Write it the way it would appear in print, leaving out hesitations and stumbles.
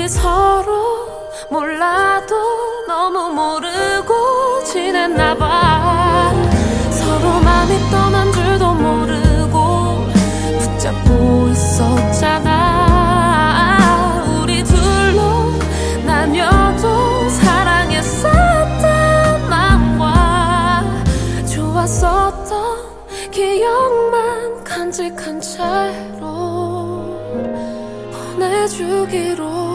서로 몰라도 너무 모르고 지냈나봐. 서로 맘이 떠난 줄도 모르고 붙잡고 있었잖아. 우리 둘로 나뉘어도 사랑했었던 마음과 좋았었던 기억만 간직한 채로 보내주기로